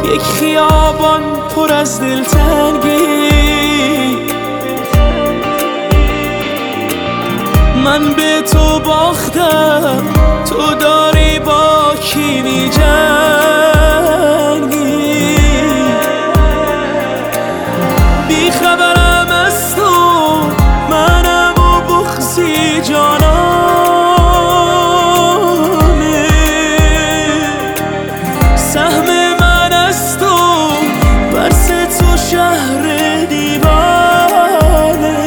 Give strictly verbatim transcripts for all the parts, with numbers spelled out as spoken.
یک خیابان پر از دلتنگی، من به تو باختم، تو داری با کی می‌جنگی. بی خبرم از تو، منم و بغضی جانانه. سهم من از تو، برس تو شهر دیوانه.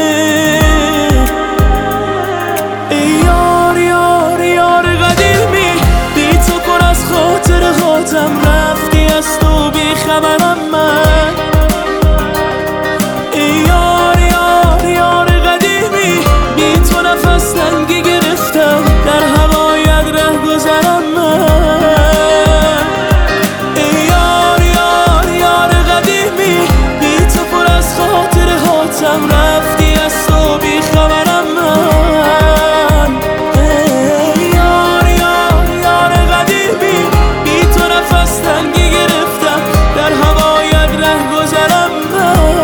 ای یار یار یار قدیمی، بی تو پر از خاطرهاتم، رفتی از تو بی خبرم من. ای یار یار یار قدیمی، بی تو نفس تنگی گرفتم، در هوایت ره گذرم من. ای یار یار یار قدیمی، بی تو پر از خاطرهاتم، رفتی از تو بی خبرم من. ای یار یار یار قدیمی، بی تو نفس تنگی گرفتم، در هوایت ره گذرم من.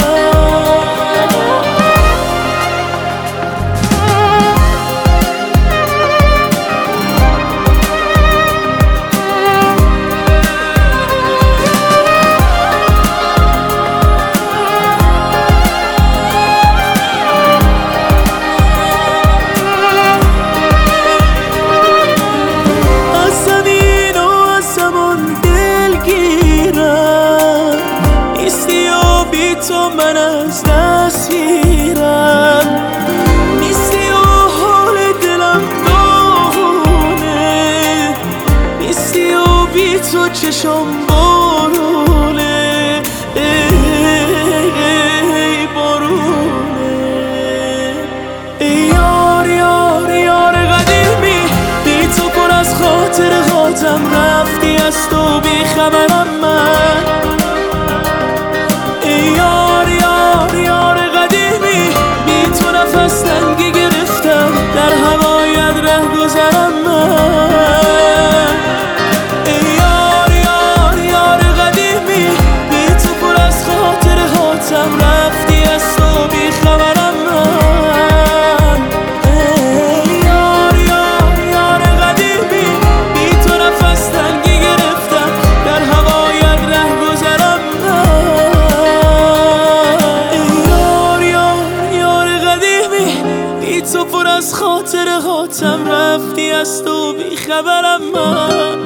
تو من از دست میرم، نیستی و حال دلم داغونه، نیستی و بی تو چشم بارونه. ای بارونه. ای یار یار یار قدیمی، بی تو پر از خاطرهاتم، رفتی از تو بی خبرم من. یار یار یار قدیمی، بی تو نفس تنگی گرفتم، در هوایت ره گذرم من. ای یار یار یار قدیمی، بی تو پر از خاطرهاتم، رفتی از تو بی خبرم من. ای یار یار یار قدیمی، بی تو نفس تنگی گرفتم، در هوایت ره گذرم من. تو پر از خاطرهاتم، رفتی از تو بی خبرم من.